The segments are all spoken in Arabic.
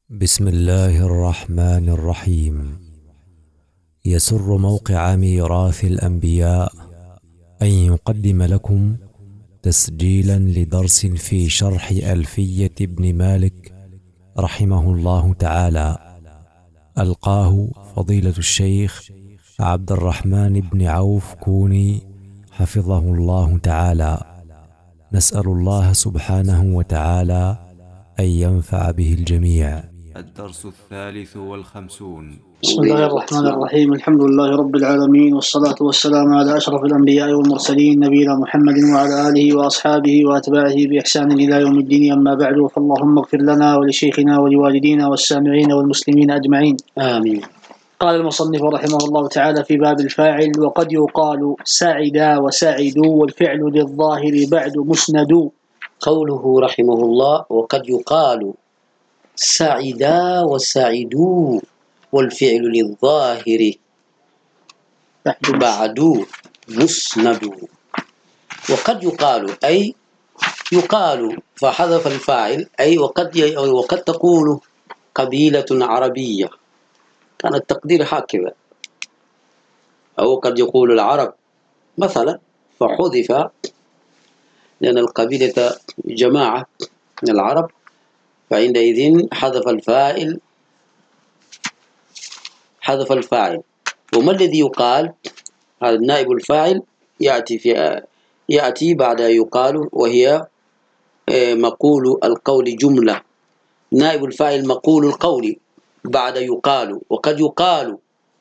بسم الله الرحمن الرحيم. يسر موقع ميراث الأنبياء أن يقدم لكم تسجيلا لدرس في شرح ألفية ابن مالك رحمه الله تعالى، ألقاه فضيلة الشيخ عبد الرحمن بن عوف كوني حفظه الله تعالى. نسأل الله سبحانه وتعالى أن ينفع به الجميع. الدرس 53. بسم الله الرحمن الرحيم. الحمد لله رب العالمين، والصلاة والسلام على أشرف الأنبياء والمرسلين نبينا محمد وعلى آله وأصحابه وأتباعه بإحسان إلى يوم الدين. أما بعد، فاللهم اغفر لنا ولشيخنا ولوالدينا والسامعين والمسلمين أجمعين، آمين. قال المصنف رحمه الله تعالى في باب الفاعل: وقد يقال سعدا وسعدوا، والفعل للظاهر بعد مسند. قوله رحمه الله: وقد يقال سعدا وسعدوا، والفعل للظاهر بعد مسند. وقد يقال أي يقال، فحذف الفاعل، أي وقد تقول قبيلة عربية، كان التقدير هكذا، أو قد يقول العرب مثلا، فحذف لأن القبيلة جماعة من العرب، فعندئذ حذف الفاعل. وما الذي يقال؟ هذا النائب الفاعل يأتي بعد يقال، وهي مقول القول جملة. نائب الفاعل مقول القول بعد يقال. وقد يقال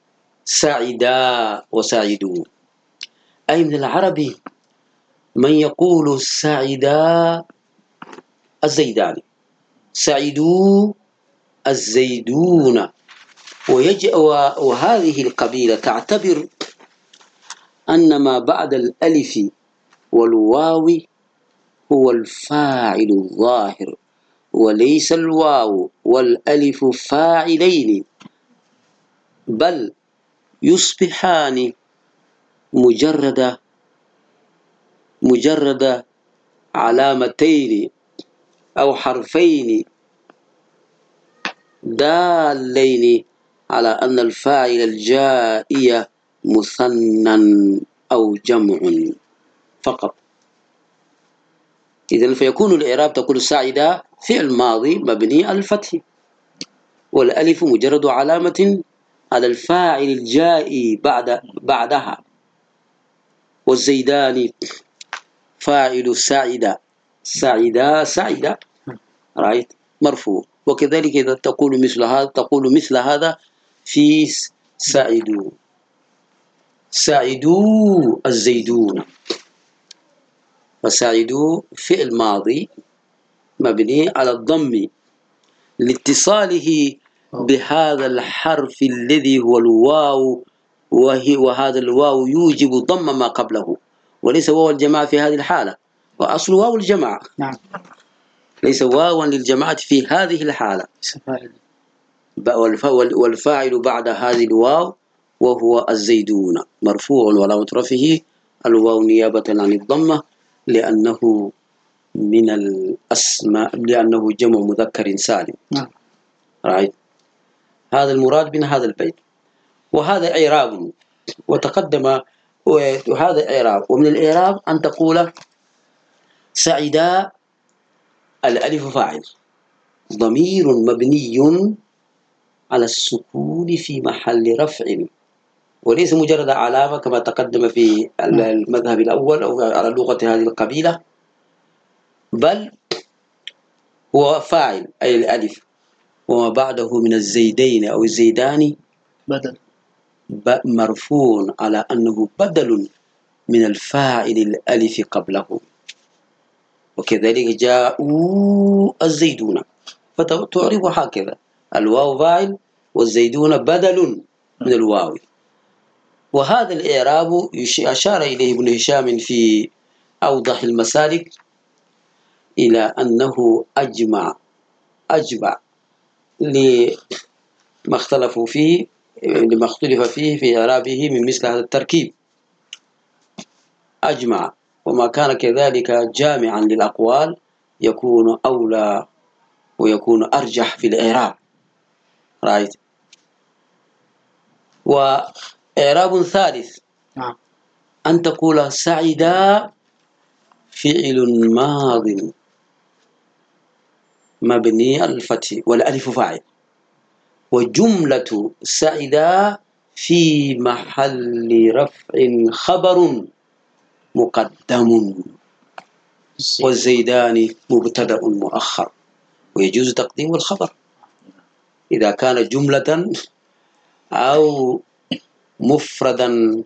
سعدا وسعدوا، أي من العرب من يقول سعدا الزيداني، سعدوا الزيدون. وهذه القبيلة تعتبر أن ما بعد الألف والواو هو الفاعل الظاهر، وليس الواو والألف فاعلين، بل يصبحان مجرد علامتين أو حرفين دالين على أن الفاعل الجائي مثنى أو جمع فقط. إذن فيكون الإعراب تقول سعدا فعل ماضي مبني على الفتح، والألف مجرد علامة على الفاعل الجائي بعدها، والزيدان فاعل سعدا رايت مرفوع. وكذلك إذا تقول مثل هذا في ساعدوا الزيدون، فساعدوا فعل ماضي مبني على الضم لاتصاله بهذا الحرف الذي هو الواو، وهذا الواو يوجب ضم ما قبله، وليس واو الجماعة في هذه الحالة، وأصل واو الجماعة نعم، ليس واوا للجماعة في هذه الحالة، والفاعل بعد هذه الواو وهو الزيدون مرفوع وعلامة رفعه الواو نيابة عن الضمة، لأنه من الأسماء، لأنه جمع مذكر سالم. right. هذا المراد من هذا البيت. وهذا إعراب، وتقدم وهذا إعراب. ومن الإعراب أن تقول سعدا الألف فاعل ضمير مبني على السكون في محل رفع، وليس مجرد علامة كما تقدم في المذهب الأول أو على لغة هذه القبيلة، بل هو فاعل أي الألف، وما بعده من الزيدين أو الزيدان بدل مرفوع على أنه بدل من الفاعل الألف قبله. وكذلك جاءوا الزيدون، فتعرف هكذا الواو فاعل والزيدون بدل من الواو. وهذا الإعراب أشار إليه ابن هشام في أوضح المسالك إلى أنه أجمع لما اختلف فيه في إعرابه من مثل هذا التركيب، أجمع. وما كان كذلك جامعا للأقوال يكون أولى ويكون أرجح في الإعراب، رايت. وإعراب ثالث نعم. أن تقول سعد فعل ماض مبني على الفتح والألف فاعل، وجملة سعد في محل رفع خبر مقدم، والزيدان مبتدأ مؤخر، ويجوز تقديم الخبر إذا كان جملة أو مفردا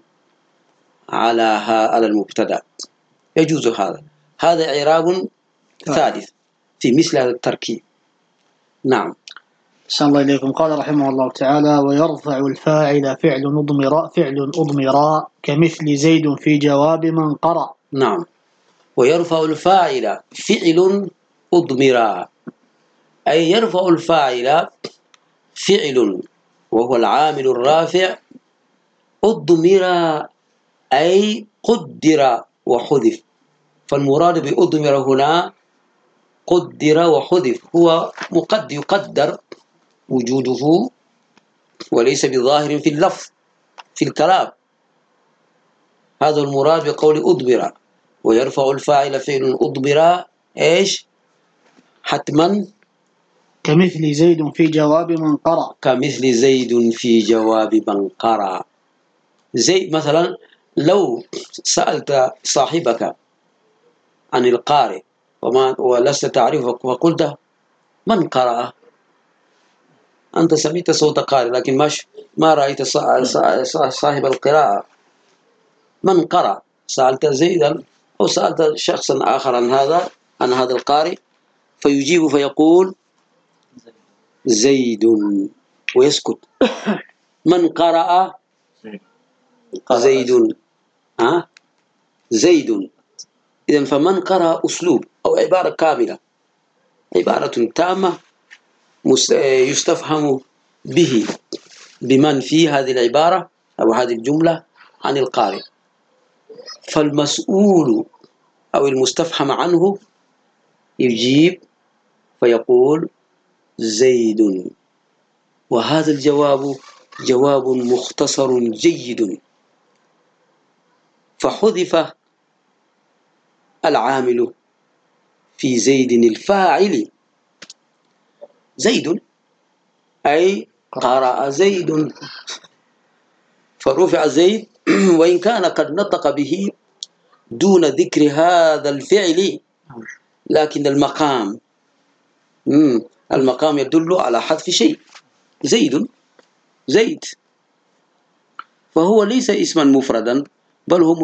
على المبتدأ، يجوز هذا. هذا إعراب ثالث في مثل هذا التركيب. نعم. أحسن الله إليكم. قال رحمه الله تعالى: ويرفع الفاعل فعل أضمرا كمثل زيد في جواب من قرأ. نعم. ويرفع الفاعل فعل أضمرا، أي يرفع الفاعل فعل وهو العامل الرافع أضمرا، أي قدر وحذف. فالمراد بأضمر هنا قدر وحذف، هو يقدر وجوده وليس بظاهر في اللفظ في الكلام. هذا المراد بقول أضمر. ويرفع الفاعل فعل أضمر إيش؟ حتما كمثل زيد في جواب من قرأ. كمثل زيد في جواب من قرأ. زي مثلا لو سألت صاحبك عن القارئ ولست تعرفه فقلت من قرأ، أنت سمعت صوت قارئ لكن ما رأيت صاحب القراءة. من قرأ؟ سألت زيدا أو سألت شخصا آخر عن هذا القارئ، فيجيب فيقول زيد ويسكت. من قرأ؟ زيد. زيد. إذن فمن قرأ أسلوب أو عبارة كاملة، عبارة تامة يستفهم به بمن في هذه العبارة أو هذه الجملة عن القارئ. فالمسؤول أو المستفهم عنه يجيب فيقول زيد. وهذا الجواب جواب مختصر جيد، فحذف العامل في زيد الفاعل زيد، أي قرأ زيد، فرفع زيد وإن كان قد نطق به دون ذكر هذا الفعل، لكن المقام يدل على حذف شيء. زيد فهو ليس اسما مفردا، بل هو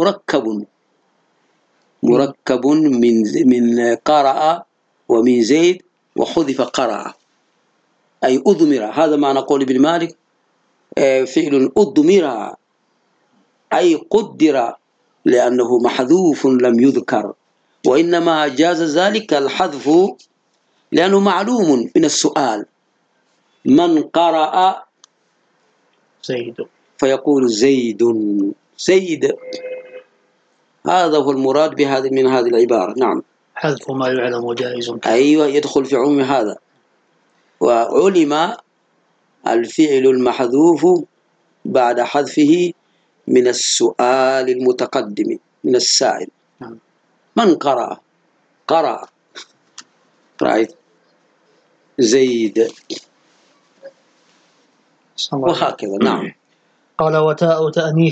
مركب من قرأ ومن زيد وحذف قرأ، أي أضمر. هذا معنى قول ابن مالك فعل أضمر، أي قدر، لأنه محذوف لم يذكر، وإنما جاز ذلك الحذف لأنه معلوم من السؤال من قرأ زيد فيقول زيد. هذا هو المراد من هذه العبارة. نعم. حذف ما يعلم جائز. أيوة، يدخل في عموم هذا. وعلم الفعل المحذوف بعد حذفه من السؤال المتقدم من السائل. من قرأ رأيت زيد، وهكذا. نعم. قال وتاء تأنيث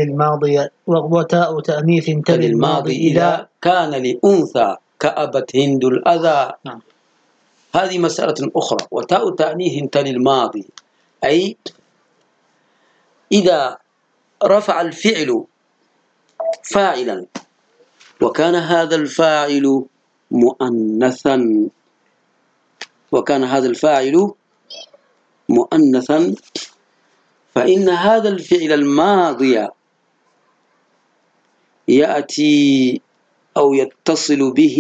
تلي الماضي إذا كان لأنثى كأبت هند الأذى. هذه مسألة أخرى. وتاء تأنيث تلي الماضي، أي إذا رفع الفعل فاعلا وكان هذا الفاعل مؤنثا، فإن هذا الفعل الماضي يأتي أو يتصل به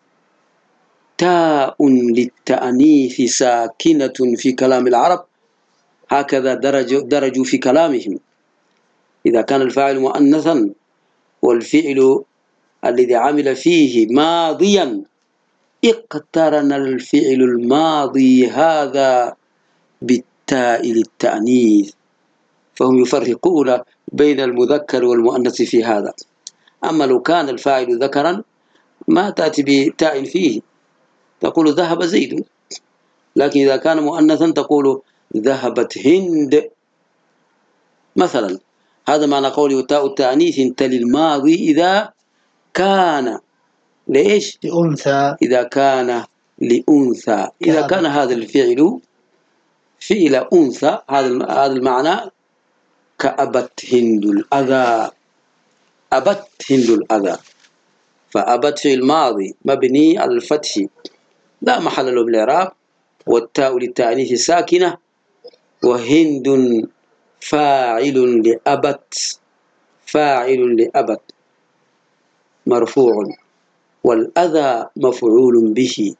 تاء للتأنيث ساكنة في كلام العرب، هكذا درجوا في كلامهم. إذا كان الفاعل مؤنثا والفعل الذي عمل فيه ماضيا، اقترن الفعل الماضي هذا التاء للتأنيث، فهم يفرقون بين المذكر والمؤنث في هذا. أما لو كان الفاعل ذكرا ما تأتي بتاء فيه، تقول ذهب زيد، لكن إذا كان مؤنثا تقول ذهبت هند مثلا. هذا معنى قوله تاء التأنيث تلي الماضي إذا كان ليش؟ لأنثى. إذا كان لأنثى. إذا كان هذا الفعل فعل أنثى، هذا المعنى كأبت هند الأذى. أبت هند الأذى، فأبت في الماضي مبني على الفتح لا محل له بالإعراب، والتاء للتأنيث ساكنة، وهند فاعل لأبت، فاعل لأبت مرفوع، والأذى مفعول به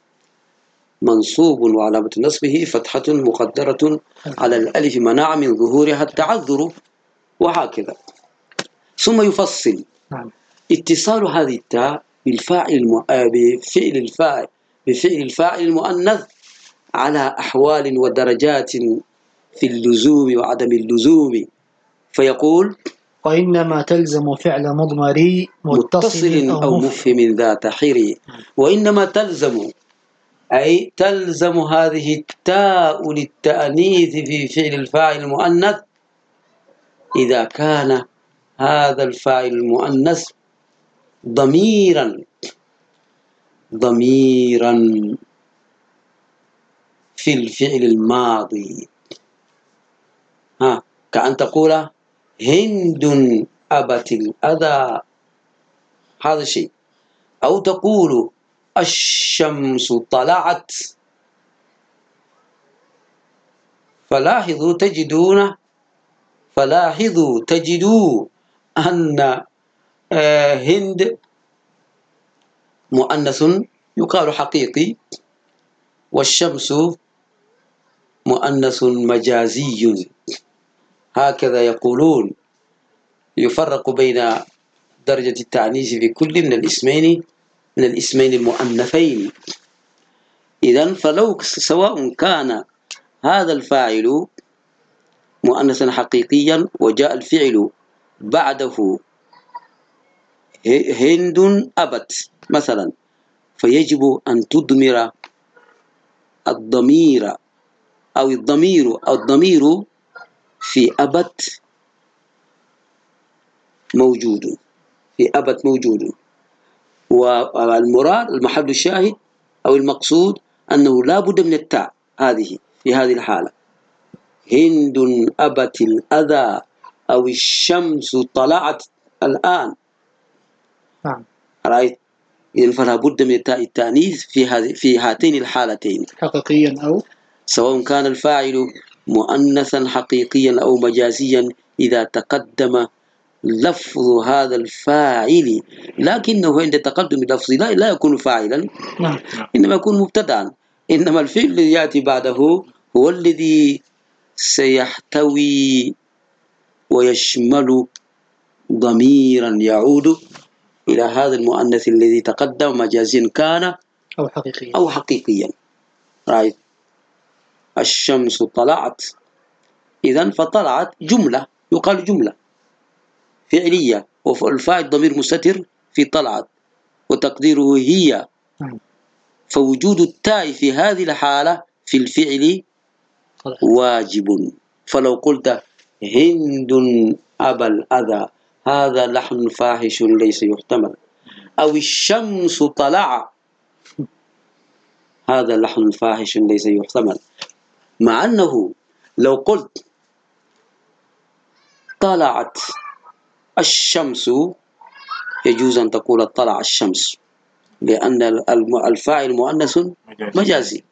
منصوب وعلامة نصبه فتحة مقدرة على الألف منع من ظهورها التعذر، وهكذا. ثم يفصل اتصال هذه التاء بفعل الفاعل المؤنث على أحوال ودرجات في اللزوم وعدم اللزوم، فيقول وإنما تلزم فعل مضمري متصل أو مفهم ذات حري. وإنما تلزم أي تلزم هذه التاء للتأنيث في فعل الفاعل المؤنث إذا كان هذا الفاعل المؤنث ضميرا في الفعل الماضي. كأن تقول هند أبت الأذى، هذا شيء. أو تقول الشمس طلعت، فلاحظوا تجدوا أن هند مؤنث يقال حقيقي، والشمس مؤنث مجازي. هكذا يقولون، يفرق بين درجة التأنيث في كل من الاسمين المؤنثين. إذن فلو سواء كان هذا الفاعل مؤنثا حقيقيا وجاء الفعل بعده هند أبت مثلا، فيجب أن تضمر الضمير أو الضمير في أبت موجود، والمراد المحل الشاهد أو المقصود أنه لا بد من التاء هذه في هذه الحالة. هند أبت الأذى أو الشمس طلعت الآن. رأيت؟ إذن فلا بد من التاء التأنيث في هاتين الحالتين، حقيقيا أو سواء كان الفاعل مؤنثا حقيقيا أو مجازيا إذا تقدم لفظ هذا الفاعل، لكنه عند تقدم اللفظ لا يكون فاعلا، إنما يكون مبتدأ. إنما الفعل الذي يأتي بعده هو الذي سيحتوي ويشمل ضميرا يعود إلى هذا المؤنث الذي تقدم مجازيا كان أو حقيقيا. رأيت؟ الشمس طلعت، إذن فطلعت جملة، يقال جملة فعلية، والفاعل ضمير مستتر في طلعت وتقديره هي، فوجود التاء في هذه الحالة في الفعل واجب. فلو قلت هند أبا الأذى هذا لحن فاحش ليس يحتمل، أو الشمس طلع هذا لحن فاحش ليس يحتمل. مع أنه لو قلت طلعت الشمس يجوز أن تقول طلع الشمس، لأن الفاعل مؤنث مجازي.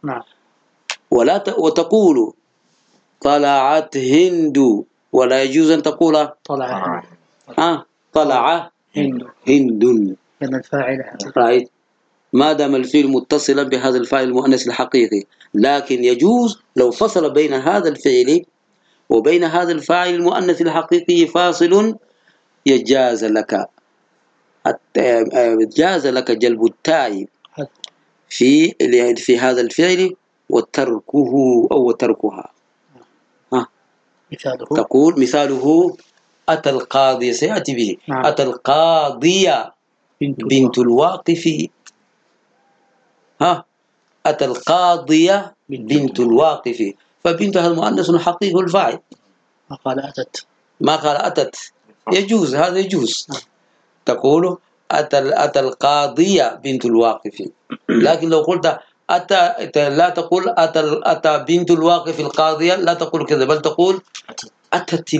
وتقول طلعت هند، ولا يجوز أن تقول طلع هند، لأن الفاعل رأيت؟ ما دام الفعل متصلا بهذا الفاعل المؤنث الحقيقي. لكن يجوز لو فصل بين هذا الفعل وبين هذا الفاعل المؤنث الحقيقي فاصل، جاز لك جلب التاء في هذا الفعل وتركه أو تركها. تقول مثاله أتى القاضي، سيأتي به. نعم. أتى القاضية بنت الواقف. أتى القاضية بنت الواقف، فبنت هذا المؤنث حقيقي الفاعل. ما قال أتت. يجوز، هذا يجوز. تقول أتى القاضية بنت الواقف. لكن لو قلت أتى، لا تقول أتى بنت الواقف القاضية، لا تقول كذا، بل تقول أتت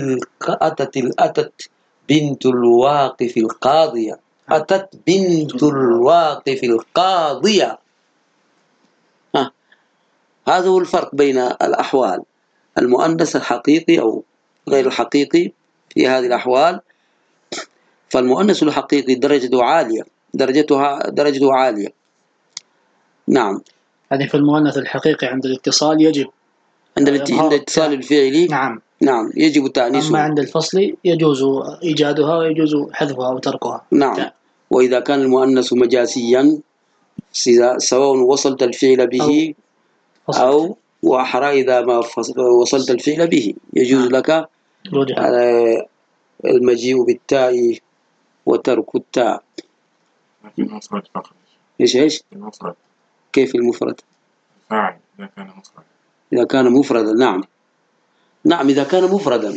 بنت الواقف القاضية. أتت بنت الواقف القاضية. هذا هو الفرق بين الأحوال، المؤنث الحقيقي أو غير الحقيقي. في هذه الأحوال فالمؤنث الحقيقي درجته عالية. نعم. يعني في المؤنث الحقيقي عند الاتصال يجب، عند الاتصال الفعلي نعم يجب تأنيسه. أما عند الفصل يجوز إيجادها ويجوز حذفها أو تركها. نعم. وإذا كان المؤنث مجازيا سواء وصلت الفعل به أو وأحرى، إذا ما وصلت الفعل به يجوز لك المجيء بالتاء وترك التاء. المفرد فقط. إيش؟ المفرد. كيف المفرد؟ الفاعل إذا كان مفرد. إذا كان مفردا. نعم إذا كان مفردا.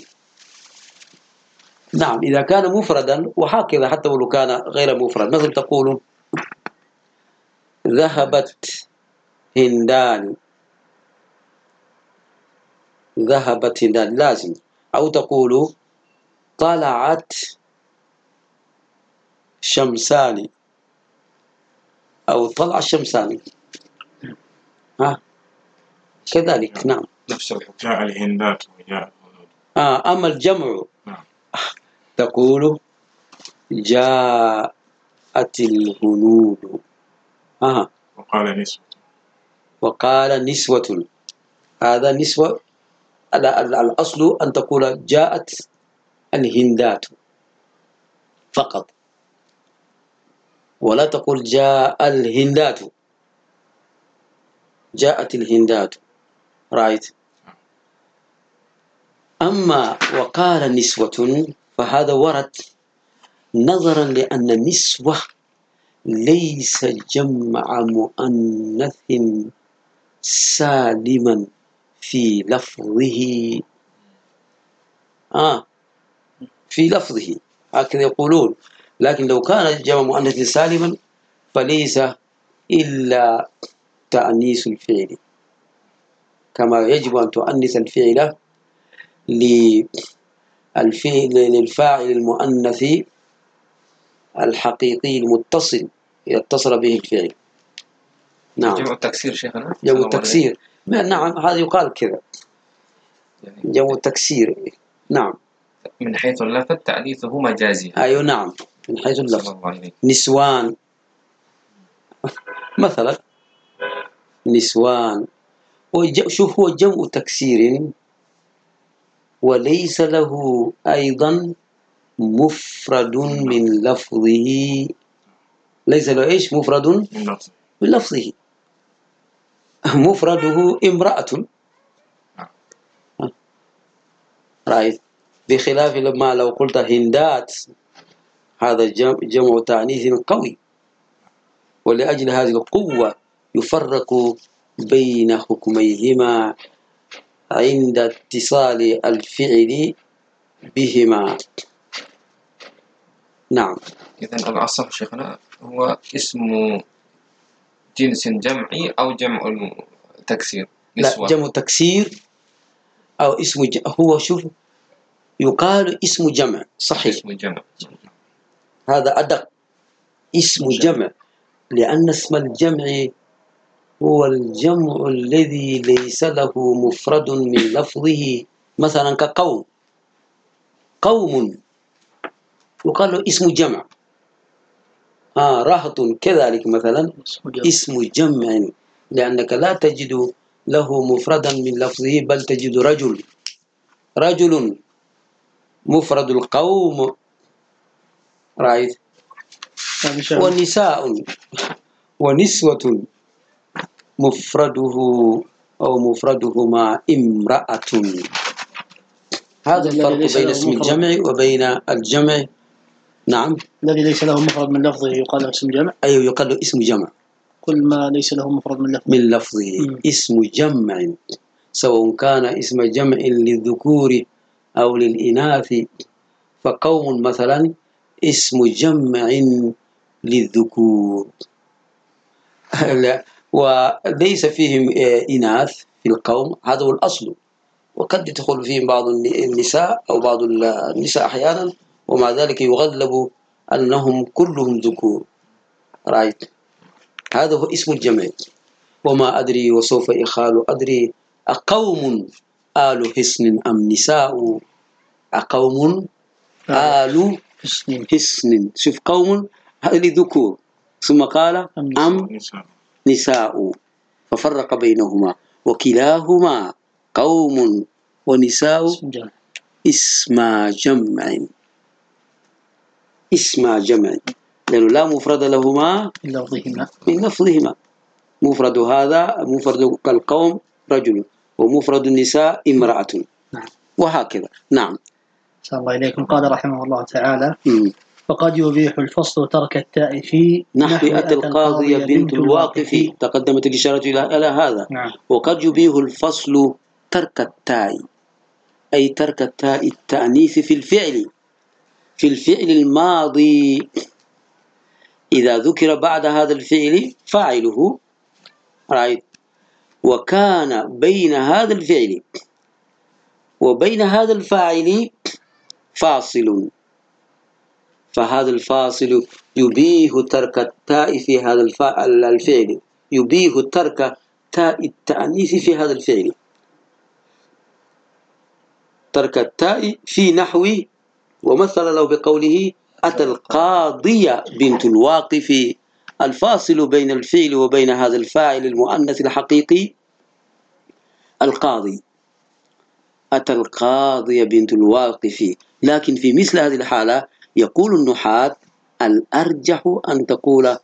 نعم إذا كان مفردا، وهكذا حتى ولو كان غير مفرد. مثل تقول ذهبت هندان، لازم. أو تقول طلعت شمسان، أو طلع الشمسان. كذلك. نعم. نفس الحكم. جاء الهندات وجاء الهنود. أما الجمع تقول جاءت الهنود. وقال نسوة. هذا نسوة. الأصل أن تقول جاءت الهندات فقط، ولا تقول جاء الهندات. جاءت الهندات. رايت. أما وقال نسوة فهذا ورد نظرا لأن النسوة ليس جمع مؤنث سالما في لفظه. في لفظه هكذا يقولون. لكن لو كان جمع مؤنث سالما فليس إلا تأنيس الفعل، كما يجب أن تؤنث الفعل للفاعل المؤنث الحقيقي المتصل يتصل به الفعل. نعم. جمع التكسير شيخنا. جمع التكسير. نعم هذا يقال كذا. جمع التكسير. نعم. من حيث اللفظ تأنيثه مجازي. أيوة نعم من حيث اللفظ. نسوان مثلا. نسوان. شوف هو جمع تكسير وليس له أيضا مفرد من لفظه. ليس له إيش؟ مفرد من لفظه. مفرده امرأة. رأيت. بخلاف لما لو قلت هندات هذا جمع تأنيث قوي. ولأجل هذه القوة يفرق بين حكميهما عند اتصال الفعل بهما. نعم. إذن الأصح شيخنا هو اسم جنس جمعي أو جمع تكسير. لا جمع تكسير أو اسم هو شوف يقال اسم جمع صحيح. اسم جمع. هذا أدق. اسم جمع لأن اسم الجمع هو الجمع الذي ليس له مفرد من لفظه. مثلا كقوم. قوم يقال له اسم جمع. رهط كذلك مثلا اسم جمع، لأنك لا تجد له مفردا من لفظه بل تجد رجل مفرد القوم. رأيت. ونساء ونسوة مفرده أو مفردهما امرأة. هذا الذي الفرق ليس بين له اسم مفرد. الجمع وبين الجمع. نعم. الذي ليس له مفرد من لفظه يقال له اسم جمع. أيوه، يقال له اسم جمع. كل ما ليس له مفرد من لفظه. من لفظه اسم جمع، سواء كان اسم جمع للذكور أو للإناث. فقوم مثلا اسم جمع للذكور وليس فيهم إناث في القوم، هذا هو الأصل. وقد يدخل فيهم بعض النساء أو بعض النساء أحيانا، ومع ذلك يغلب أنهم كلهم ذكور. رايت؟ هذا هو اسم الجمع. وما أدري وسوف إخال أدري أقوم آل حسن أم نساء؟ أقوم آل حسن. شوف، قوم هذه ذكور، ثم قال أم نساء، ففرق بينهما. وكلاهما قوم ونساء اسم جمع. اسم جمع لأنه لا مفرد لهما من لفظهما. مفرد هذا مفرد القوم رجل، ومفرد النساء امرأة. وهكذا. نعم. صلى الله إليكم. قال رحمه الله تعالى: فقد يبيح الفصل ترك التاء في نحو أتى القاضية بنت الواقف. تقدمت الإشارة إلى هذا. وقد يبيح الفصل ترك التاء، أي ترك التاء التأنيث في الفعل الماضي، إذا ذكر بعد هذا الفعل فاعله، وكان بين هذا الفعل وبين هذا الفاعل فاصل، فهذا الفاصل يبيح ترك التاء في هذا الفعل، يبيح ترك تاء التأنيث في هذا الفعل. ترك التاء في نحو، ومثل له بقوله أتى القاضية بنت الواقف. الفاصل بين الفعل وبين هذا الفاعل المؤنث الحقيقي القاضي. أتى القاضية بنت الواقف. لكن في مثل هذه الحالة يقول النحاة الأرجح أن تقول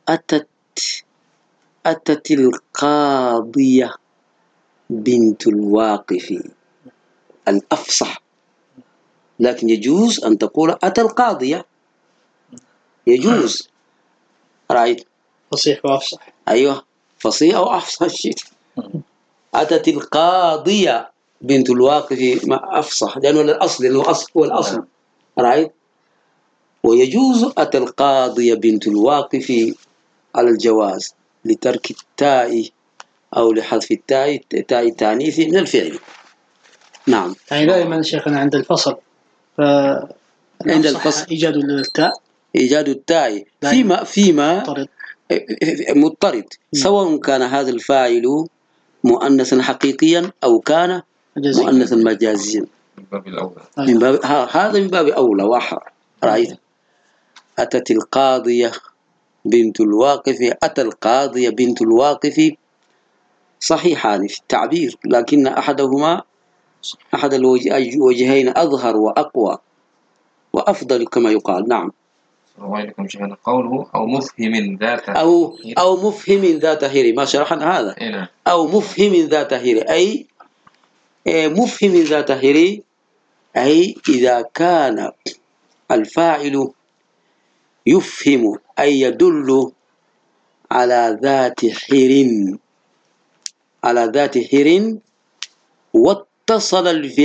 أتت القاضية بنت الواقف، الأفصح. لكن يجوز أن تقول أتى القاضية، يجوز. رأيت؟ فصيح وأفصح. أيوه، فصيح أو أفصح الشيء. أتت القاضية بنت الواقف ما أفصح، لأنه الأصل، هو الأصل. رأيت؟ ويجوز أتى القاضية بنت الواقف على الجواز لترك التاء أو لحذف التاء التانيث من الفعل. نعم. يعني دائما شيخنا عند الفصل، عند الفصل إيجاد التاء فيما مضطرد، سواء كان هذا الفاعل مؤنثا حقيقيا أو كان مؤنثا مجازيا. من باب هذا من باب أولى وأحرى. رأيت؟ أتت القاضية بنت الواقف، أتى القاضية بنت الواقف صحيحان في التعبير، لكن أحد الوجهين أظهر وأقوى وأفضل كما يقال. نعم. قوله أو مفهم ذات أو مفهم ذات هير، ما شرحنا هذا. أو مفهم ذات هير، أي مفهم ذات هير، أي إذا كان الفاعل يفهم أي يدل على ذات حر، واتصل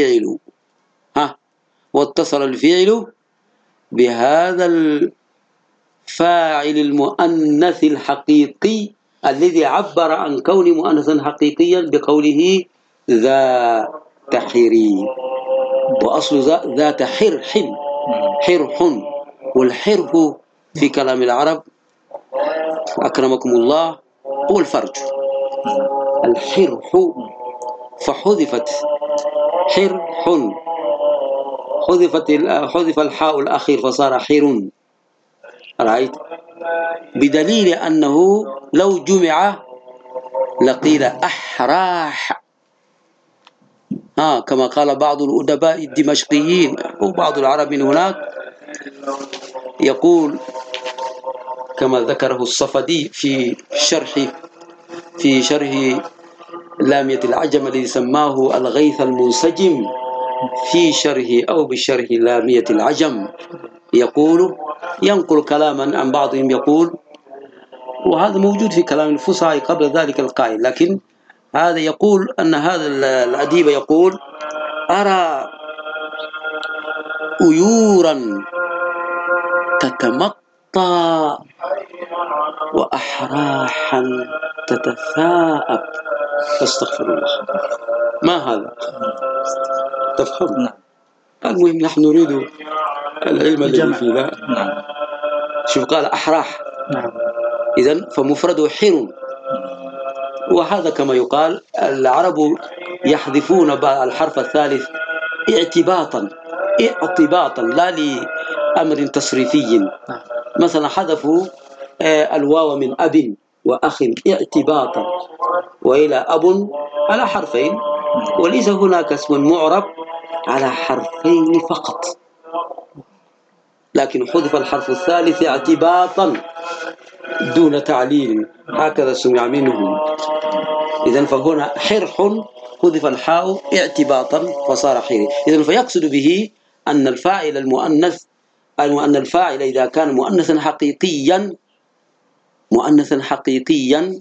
الفعل بهذا الفاعل المؤنث الحقيقي الذي عبر عن كون مؤنثا حقيقيا بقوله ذات حر، وأصل ذات حرح، والحرح في كلام العرب أكرمكم الله هو الفرج. الحرح، فحذفت حرح، حذف الحاء الأخير فصار حر. رأيت؟ بدليل أنه لو جمع لقيل أحراح، كما قال بعض الأدباء الدمشقيين وبعض العرب من هناك، يقول كما ذكره الصفدي في شرح لامية العجم الذي سماه الغيث المنسجم، في شره أو بشره لامية العجم يقول، ينقل كلاما عن بعضهم يقول، وهذا موجود في كلام الفصحاء قبل ذلك القائل، لكن هذا يقول أن هذا الأديب يقول: أرى أيورا تتمطى وأحراحا تتثاءب. أستغفر الله، ما هذا؟ تفهم؟ المهم نحن نريد العلم الذي في ذا. شوف قال أحراح، إذن فمفرده حر، وهذا كما يقال العرب يحذفون الحرف الثالث اعتباطا لا لأمر تصريفي. مثلا حذفوا الواو من أب وأخ اعتباطا، وإلى أب على حرفين، وليس هناك اسم معرب على حرفين فقط، لكن حذف الحرف الثالث اعتباطا دون تعليل، هكذا سمع منهم. إذن فهنا حرح حذف الحاء اعتباطا فصار حير. إذن فيقصد به أن الفاعل المؤنث، أن الفاعل إذا كان مؤنثا حقيقيا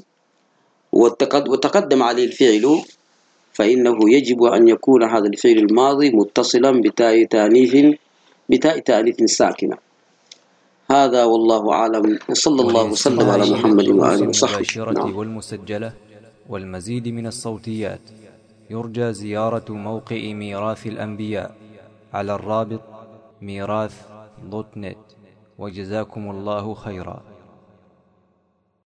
وتقدم عليه الفعل، فإنه يجب أن يكون هذا الفعل الماضي متصلا بتاء تأنيث ساكنة. هذا والله أعلم، وصلى الله وسلم على محمد وآله وصحبه. والمسجلة والمزيد من الصوتيات يرجى زيارة موقع ميراث الأنبياء على الرابط ميراث.net. وجزاكم الله خيرا.